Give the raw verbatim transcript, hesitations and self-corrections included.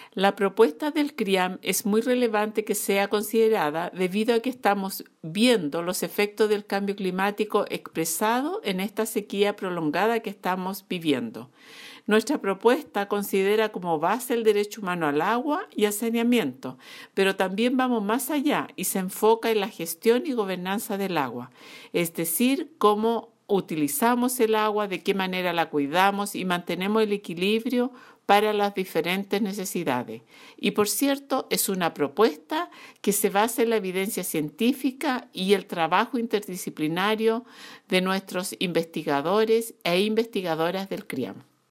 La propuesta del C R I A M es muy relevante que sea considerada debido a que estamos viendo los efectos del cambio climático expresado en esta sequía prolongada que estamos viviendo. Nuestra propuesta considera como base el derecho humano al agua y al saneamiento, pero también vamos más allá y se enfoca en la gestión y gobernanza del agua, es decir, cómo utilizamos el agua, de qué manera la cuidamos y mantenemos el equilibrio para las diferentes necesidades. Y por cierto, es una propuesta que se basa en la evidencia científica y el trabajo interdisciplinario de nuestros investigadores e investigadoras del C R I A M.